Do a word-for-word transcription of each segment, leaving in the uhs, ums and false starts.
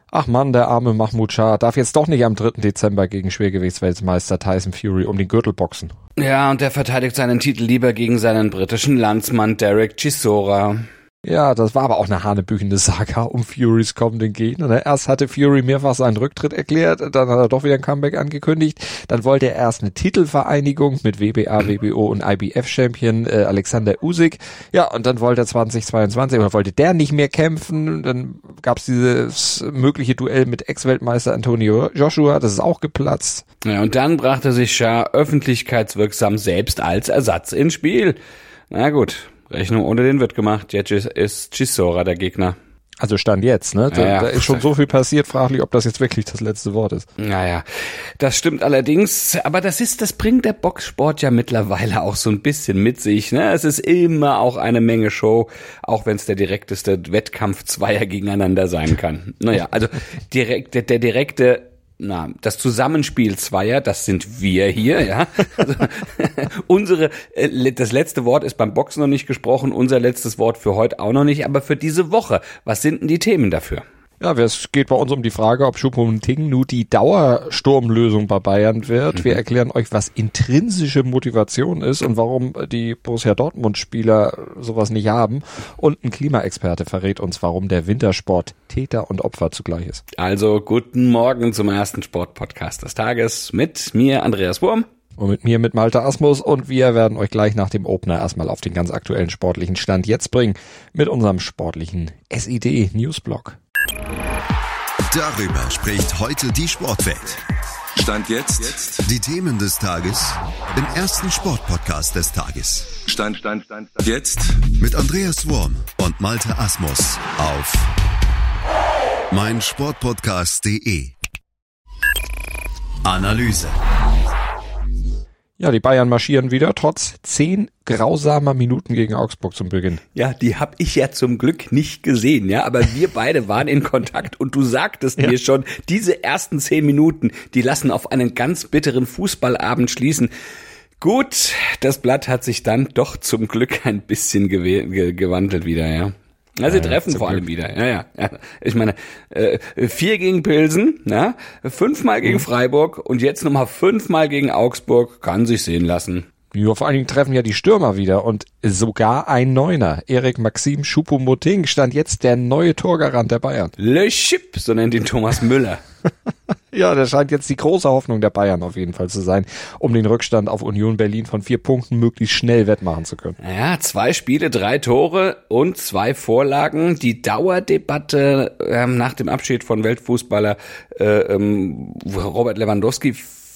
Ach Mann, der arme Mahmoud Shah darf jetzt doch nicht am dritten Dezember gegen Schwergewichtsweltmeister Tyson Fury um den Gürtel boxen. Ja, und der verteidigt seinen Titel lieber gegen seinen britischen Landsmann Derek Chisora. Ja, das war aber auch eine hanebüchende Saga um Furys kommenden Gegner. Erst hatte Fury mehrfach seinen Rücktritt erklärt, dann hat er doch wieder ein Comeback angekündigt. Dann wollte er erst eine Titelvereinigung mit W B A, W B O und I B F-Champion äh, Alexander Usyk. Ja, und dann wollte er zweitausendzweiundzwanzig oder wollte der nicht mehr kämpfen. Dann gab es dieses mögliche Duell mit Ex-Weltmeister Antonio Joshua, das ist auch geplatzt. Ja, und dann brachte sich Shah öffentlichkeitswirksam selbst als Ersatz ins Spiel. Na gut. Rechnung ohne den wird gemacht. Jetzt ist Chisora der Gegner. Also Stand jetzt, ne? Da, ja, da ist schon so viel passiert, fraglich, ob das jetzt wirklich das letzte Wort ist. Naja, das stimmt allerdings. Aber das ist, das bringt der Boxsport ja mittlerweile auch so ein bisschen mit sich, ne? Es ist immer auch eine Menge Show, auch wenn es der direkteste Wettkampf zweier gegeneinander sein kann. Naja, also direkt, der, der direkte Na, das Zusammenspiel zweier, das sind wir hier, ja. Also, unsere, äh, das letzte Wort ist beim Boxen noch nicht gesprochen, unser letztes Wort für heute auch noch nicht, aber für diese Woche, was sind denn die Themen dafür? Ja, es geht bei uns um die Frage, ob Choupo-Moting nun die Dauersturmlösung bei Bayern wird. Mhm. Wir erklären euch, was intrinsische Motivation ist und warum die Borussia Dortmund-Spieler sowas nicht haben. Und ein Klimaexperte verrät uns, warum der Wintersport Täter und Opfer zugleich ist. Also guten Morgen zum ersten Sportpodcast des Tages mit mir, Andreas Wurm. Und mit mir, mit Malte Asmus, und wir werden euch gleich nach dem Opener erstmal auf den ganz aktuellen sportlichen Stand jetzt bringen mit unserem sportlichen S I D Newsblog. Darüber spricht heute die Sportwelt. Stand jetzt. jetzt die Themen des Tages im ersten Sportpodcast des Tages. Stand, Stand, Stand, Stand. Jetzt mit Andreas Wurm und Malte Asmus auf meinsportpodcast punkt de. Analyse. Ja, die Bayern marschieren wieder, trotz zehn grausamer Minuten gegen Augsburg zum Beginn. Ja, die habe ich ja zum Glück nicht gesehen, ja, aber wir beide waren in Kontakt und du sagtest ja. mir schon, diese ersten zehn Minuten, die lassen auf einen ganz bitteren Fußballabend schließen. Gut, das Blatt hat sich dann doch zum Glück ein bisschen gew- ge- gewandelt wieder, ja. Ja, sie treffen ja, vor allem Glück. wieder. Ja, ja, ja. Ich meine, äh, vier gegen Pilsen, ja, fünfmal gegen mhm. Freiburg und jetzt nochmal fünfmal gegen Augsburg, kann sich sehen lassen. Ja, vor allen Dingen treffen ja die Stürmer wieder und sogar ein Neuner. Erik Maxim Choupo-Moting stand jetzt der neue Torgarant der Bayern. Le Chip, so nennt ihn Thomas Müller. Ja, das scheint jetzt die große Hoffnung der Bayern auf jeden Fall zu sein, um den Rückstand auf Union Berlin von vier Punkten möglichst schnell wettmachen zu können. Ja, zwei Spiele, drei Tore und zwei Vorlagen. Die Dauerdebatte ähm, nach dem Abschied von Weltfußballer äh, ähm, Robert Lewandowski,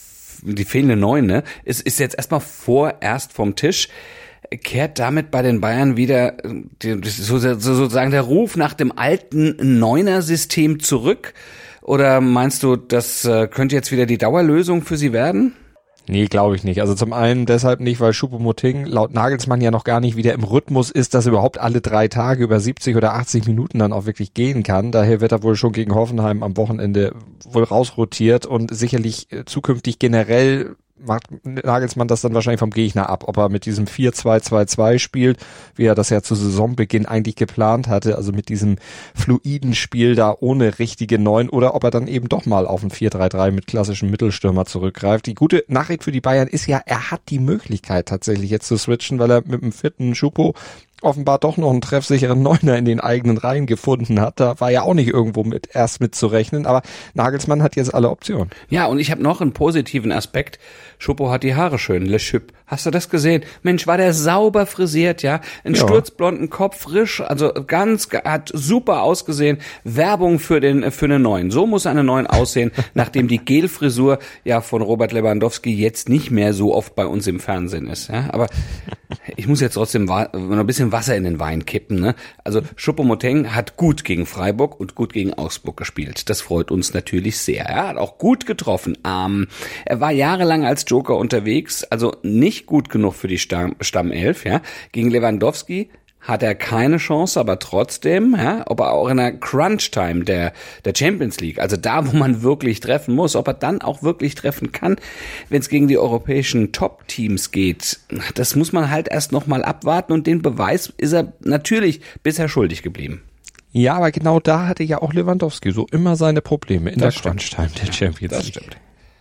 die fehlende Neun, ne, ist, ist jetzt erstmal vorerst vom Tisch. Kehrt damit bei den Bayern wieder die, so, so, sozusagen der Ruf nach dem alten Neuner-System zurück? Oder meinst du, das äh, könnte jetzt wieder die Dauerlösung für sie werden? Nee, glaube ich nicht. Also zum einen deshalb nicht, weil Choupo-Moting laut Nagelsmann ja noch gar nicht wieder im Rhythmus ist, dass er überhaupt alle drei Tage über siebzig oder achtzig Minuten dann auch wirklich gehen kann. Daher wird er wohl schon gegen Hoffenheim am Wochenende wohl rausrotiert und sicherlich äh, zukünftig generell macht Nagelsmann das dann wahrscheinlich vom Gegner ab, ob er mit diesem vier zwei zwei zwei spielt, wie er das ja zu Saisonbeginn eigentlich geplant hatte, also mit diesem fluiden Spiel da ohne richtige Neun, oder ob er dann eben doch mal auf ein vier drei drei mit klassischem Mittelstürmer zurückgreift. Die gute Nachricht für die Bayern ist ja, er hat die Möglichkeit tatsächlich jetzt zu switchen, weil er mit einem fitten Choupo offenbar doch noch einen treffsicheren Neuner in den eigenen Reihen gefunden hat. Da war ja auch nicht irgendwo mit erst mitzurechnen, aber Nagelsmann hat jetzt alle Optionen. Ja, und ich habe noch einen positiven Aspekt. Choupo hat die Haare schön, Le Chip. Hast du das gesehen? Mensch, war der sauber frisiert, ja? Ein ja. sturzblonden Kopf, frisch, also ganz, hat super ausgesehen. Werbung für den, für eine Neuen. So muss eine Neuen aussehen, nachdem die Gelfrisur ja von Robert Lewandowski jetzt nicht mehr so oft bei uns im Fernsehen ist, ja? Aber ich muss jetzt trotzdem noch ein bisschen Wasser in den Wein kippen, ne? Also Choupo-Moting hat gut gegen Freiburg und gut gegen Augsburg gespielt. Das freut uns natürlich sehr. Er hat auch gut getroffen. Ähm, er war jahrelang als Joker unterwegs, also nicht gut genug für die Stamm, Stammelf, ja. Gegen Lewandowski hat er keine Chance, aber trotzdem, ja, ob er auch in der Crunch-Time der, der Champions League, also da, wo man wirklich treffen muss, ob er dann auch wirklich treffen kann, wenn es gegen die europäischen Top-Teams geht, das muss man halt erst nochmal abwarten und den Beweis ist er natürlich bisher schuldig geblieben. Ja, aber genau da hatte ja auch Lewandowski so immer seine Probleme in Das der Crunch-Time der Champions Das League. stimmt.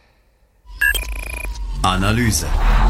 Analyse.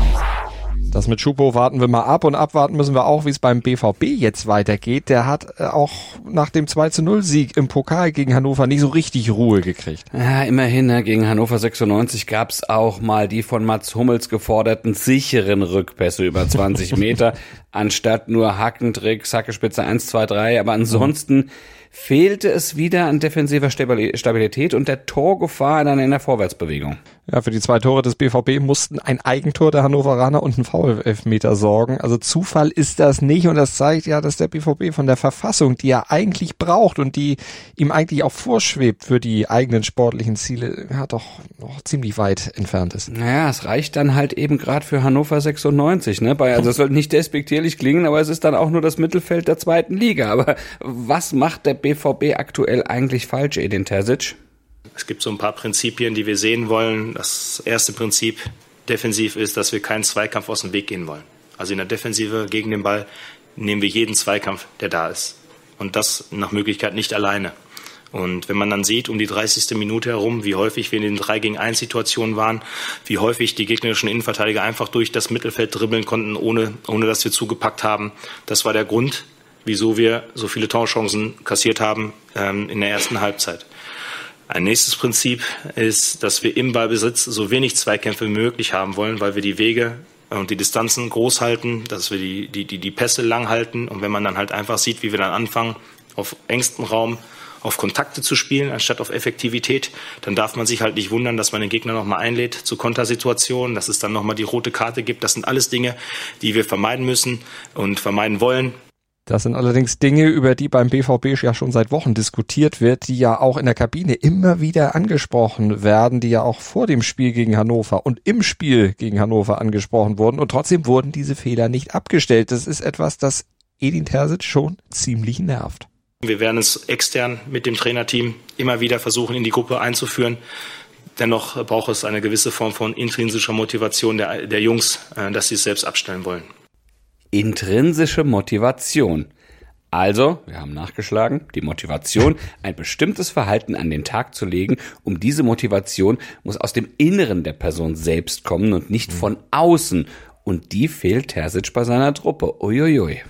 Das mit Schupo warten wir mal ab und abwarten müssen wir auch, wie es beim B V B jetzt weitergeht. Der hat äh, auch nach dem zwei zu null Sieg im Pokal gegen Hannover nicht so richtig Ruhe gekriegt. Ja, immerhin, ne, gegen Hannover sechsundneunzig gab's auch mal die von Mats Hummels geforderten sicheren Rückpässe über zwanzig Meter, anstatt nur Hackentrick, Hackespitze eins, zwei, drei. Aber ansonsten fehlte es wieder an defensiver Stabilität und der Torgefahr dann in der Vorwärtsbewegung. Ja, für die zwei Tore des B V B mussten ein Eigentor der Hannoveraner und ein Foul-Elfmeter sorgen. Also Zufall ist das nicht und das zeigt ja, dass der B V B von der Verfassung, die er eigentlich braucht und die ihm eigentlich auch vorschwebt für die eigenen sportlichen Ziele, ja doch noch ziemlich weit entfernt ist. Naja, es reicht dann halt eben gerade für Hannover sechsundneunzig, ne? Bei, also es soll nicht despektierlich klingen, aber es ist dann auch nur das Mittelfeld der zweiten Liga. Aber was macht der B V B aktuell eigentlich falsch, Edin Terzic? Es gibt so ein paar Prinzipien, die wir sehen wollen. Das erste Prinzip defensiv ist, dass wir keinen Zweikampf aus dem Weg gehen wollen. Also in der Defensive gegen den Ball nehmen wir jeden Zweikampf, der da ist. Und das nach Möglichkeit nicht alleine. Und wenn man dann sieht, um die dreißigste Minute herum, wie häufig wir in den drei gegen eins Situationen waren, wie häufig die gegnerischen Innenverteidiger einfach durch das Mittelfeld dribbeln konnten, ohne, ohne dass wir zugepackt haben. Das war der Grund, wieso wir so viele Torchancen kassiert haben ähm, in der ersten Halbzeit. Ein nächstes Prinzip ist, dass wir im Ballbesitz so wenig Zweikämpfe wie möglich haben wollen, weil wir die Wege und die Distanzen groß halten, dass wir die, die, die, die Pässe lang halten. Und wenn man dann halt einfach sieht, wie wir dann anfangen, auf engstem Raum auf Kontakte zu spielen, anstatt auf Effektivität, dann darf man sich halt nicht wundern, dass man den Gegner nochmal einlädt zu Kontersituationen, dass es dann nochmal die rote Karte gibt. Das sind alles Dinge, die wir vermeiden müssen und vermeiden wollen. Das sind allerdings Dinge, über die beim B V B ja schon seit Wochen diskutiert wird, die ja auch in der Kabine immer wieder angesprochen werden, die ja auch vor dem Spiel gegen Hannover und im Spiel gegen Hannover angesprochen wurden. Und trotzdem wurden diese Fehler nicht abgestellt. Das ist etwas, das Edin Terzic schon ziemlich nervt. Wir werden es extern mit dem Trainerteam immer wieder versuchen, in die Gruppe einzuführen. Dennoch braucht es eine gewisse Form von intrinsischer Motivation der, der Jungs, dass sie es selbst abstellen wollen. Intrinsische Motivation. Also, wir haben nachgeschlagen, die Motivation, ein bestimmtes Verhalten an den Tag zu legen. Um diese Motivation muss aus dem Inneren der Person selbst kommen und nicht von außen. Und die fehlt Terzic bei seiner Truppe. Uiuiui.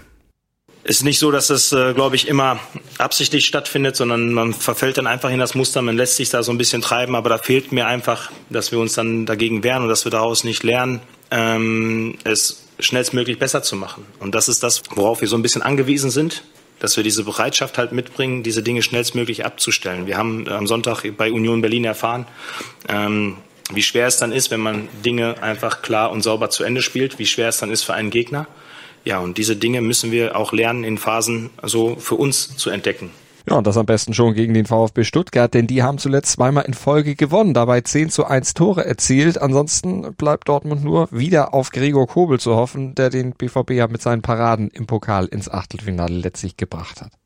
Ist nicht so, dass das, äh, glaube ich, immer absichtlich stattfindet, sondern man verfällt dann einfach in das Muster, man lässt sich da so ein bisschen treiben, aber da fehlt mir einfach, dass wir uns dann dagegen wehren und dass wir daraus nicht lernen, ähm, es schnellstmöglich besser zu machen. Und das ist das, worauf wir so ein bisschen angewiesen sind, dass wir diese Bereitschaft halt mitbringen, diese Dinge schnellstmöglich abzustellen. Wir haben am Sonntag bei Union Berlin erfahren, ähm, wie schwer es dann ist, wenn man Dinge einfach klar und sauber zu Ende spielt, wie schwer es dann ist für einen Gegner. Ja, und diese Dinge müssen wir auch lernen, in Phasen so für uns zu entdecken. Ja, und das am besten schon gegen den VfB Stuttgart, denn die haben zuletzt zweimal in Folge gewonnen, dabei zehn zu eins Tore erzielt. Ansonsten bleibt Dortmund nur wieder auf Gregor Kobel zu hoffen, der den B V B ja mit seinen Paraden im Pokal ins Achtelfinale letztlich gebracht hat.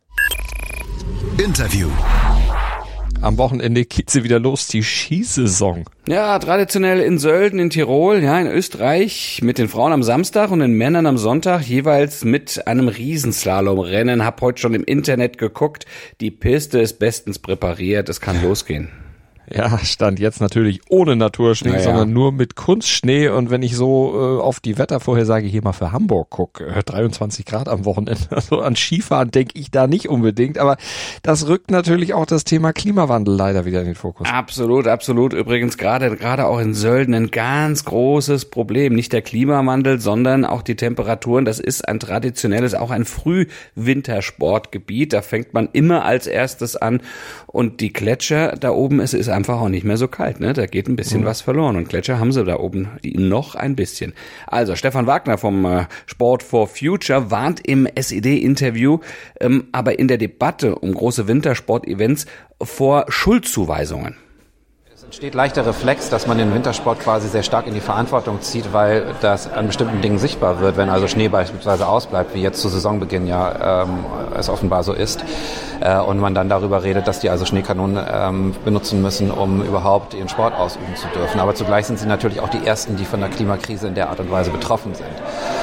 Interview. Am Wochenende geht sie wieder los, die Skisaison. Ja, traditionell in Sölden in Tirol, ja, in Österreich mit den Frauen am Samstag und den Männern am Sonntag jeweils mit einem Riesenslalomrennen. Hab heute schon im Internet geguckt. Die Piste ist bestens präpariert, es kann losgehen. Ja, stand jetzt natürlich ohne Naturschnee, naja. sondern nur mit Kunstschnee. Und wenn ich so äh, auf die Wettervorhersage hier mal für Hamburg gucke, äh, dreiundzwanzig Grad am Wochenende, also an Skifahren denke ich da nicht unbedingt. Aber das rückt natürlich auch das Thema Klimawandel leider wieder in den Fokus. Absolut, absolut. Übrigens gerade gerade auch in Sölden ein ganz großes Problem. Nicht der Klimawandel, sondern auch die Temperaturen. Das ist ein traditionelles, auch ein Frühwintersportgebiet. Da fängt man immer als erstes an. Und die Gletscher da oben, es ist einfach auch nicht mehr so kalt, ne? Da geht ein bisschen mhm. was verloren und Gletscher haben sie da oben noch ein bisschen. Also Stefan Wagner vom äh, Sport for Future warnt im S E D-Interview, ähm, aber in der Debatte um große Wintersport-Events vor Schuldzuweisungen. Es entsteht leicht der Reflex, dass man den Wintersport quasi sehr stark in die Verantwortung zieht, weil das an bestimmten Dingen sichtbar wird, wenn also Schnee beispielsweise ausbleibt, wie jetzt zu Saisonbeginn ja ähm, es offenbar so ist. Äh, und man dann darüber redet, dass die also Schneekanonen ähm, benutzen müssen, um überhaupt ihren Sport ausüben zu dürfen. Aber zugleich sind sie natürlich auch die Ersten, die von der Klimakrise in der Art und Weise betroffen sind.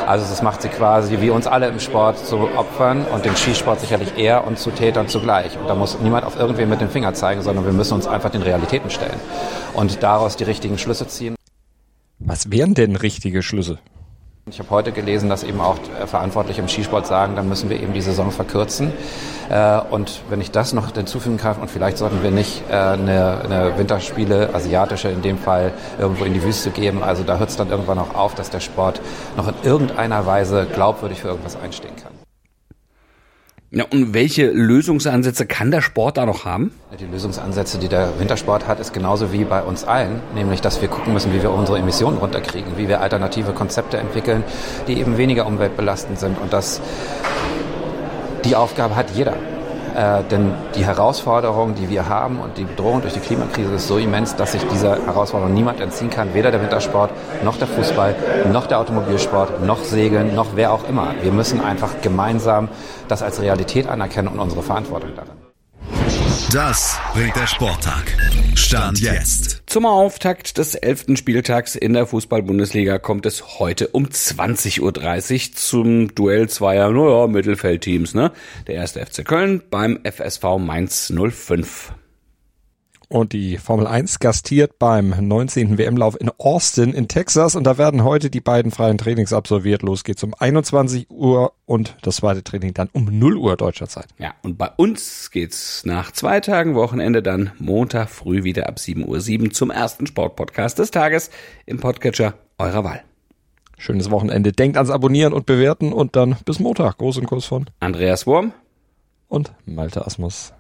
Also das macht sie quasi wie uns alle im Sport zu Opfern und den Skisport sicherlich eher und zu Tätern zugleich. Und da muss niemand auf irgendwen mit dem Finger zeigen, sondern wir müssen uns einfach den Realitäten stellen und daraus die richtigen Schlüsse ziehen. Was wären denn richtige Schlüsse? Ich habe heute gelesen, dass eben auch Verantwortliche im Skisport sagen, dann müssen wir eben die Saison verkürzen. Und wenn ich das noch hinzufügen kann, und vielleicht sollten wir nicht eine, eine Winterspiele, asiatische in dem Fall, irgendwo in die Wüste geben. Also da hört es dann irgendwann auch auf, dass der Sport noch in irgendeiner Weise glaubwürdig für irgendwas einstehen kann. Ja, und welche Lösungsansätze kann der Sport da noch haben? Die Lösungsansätze, die der Wintersport hat, ist genauso wie bei uns allen, nämlich, dass wir gucken müssen, wie wir unsere Emissionen runterkriegen, wie wir alternative Konzepte entwickeln, die eben weniger umweltbelastend sind. Und das, die Aufgabe hat jeder. Äh, denn die Herausforderung, die wir haben und die Bedrohung durch die Klimakrise ist so immens, dass sich dieser Herausforderung niemand entziehen kann. Weder der Wintersport, noch der Fußball, noch der Automobilsport, noch Segeln, noch wer auch immer. Wir müssen einfach gemeinsam das als Realität anerkennen und unsere Verantwortung darin. Das bringt der Sporttag. Stand jetzt. Zum Auftakt des elften Spieltags in der Fußball-Bundesliga kommt es heute um zwanzig Uhr dreißig zum Duell zweier, naja, Mittelfeldteams, ne? Der erste F C Köln beim F S V Mainz null fünf. Und die Formel eins gastiert beim neunzehnten W M-Lauf in Austin in Texas. Und da werden heute die beiden freien Trainings absolviert. Los geht's um einundzwanzig Uhr und das zweite Training dann um null Uhr deutscher Zeit. Ja, und bei uns geht's nach zwei Tagen Wochenende dann Montag früh wieder ab sieben Uhr sieben zum ersten Sportpodcast des Tages im Podcatcher eurer Wahl. Schönes Wochenende. Denkt ans Abonnieren und Bewerten und dann bis Montag. Gruß und Kuss von Andreas Wurm und Malte Asmus.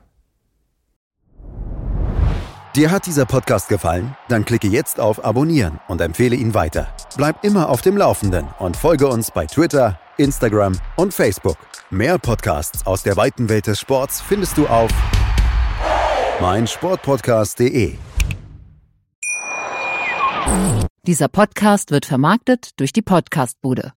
Dir hat dieser Podcast gefallen? Dann klicke jetzt auf Abonnieren und empfehle ihn weiter. Bleib immer auf dem Laufenden und folge uns bei Twitter, Instagram und Facebook. Mehr Podcasts aus der weiten Welt des Sports findest du auf meinsportpodcast punkt de. Dieser Podcast wird vermarktet durch die Podcastbude.